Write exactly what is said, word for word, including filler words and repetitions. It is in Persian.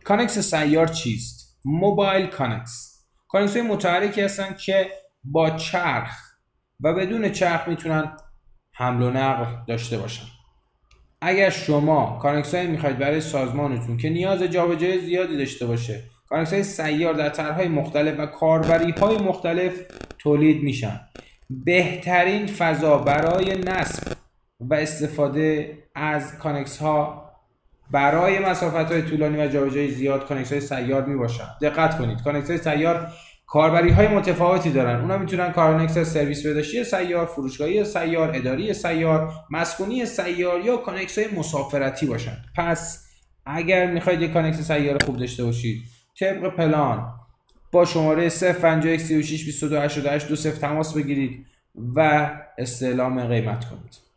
کانکس سیار چیست؟ موبایل کانکس کانکس های متحرکی هستن که با چرخ و بدون چرخ میتونن حمل و نقل داشته باشن. اگر شما کانکس هایی میخواید برای سازمانتون که نیاز جابجایی زیادی داشته باشه، کانکس های سیار در طرح‌های مختلف و کاربری های مختلف تولید میشن. بهترین فضا برای نصب و استفاده از کانکس ها برای مسافت های طولانی و جابجایی زیاد کانکس های سیار می باشن. دقت کنید، کانکس های سیار کاربری های متفاوتی دارن. اونا میتونن کانکس سرویس بهداشتی سیار، فروشگاهی سیار، اداری سیار، مسکونی سیار یا کانکس های مسافرتی باشن. پس اگر میخواید یک کانکس سیار خوب داشته باشید، طبق پلان با شماره صفر پنجاه و یک سی و شش بیست و دو هشتاد و هشت دو صفر تماس بگیرید و استعلام قیمت کنید.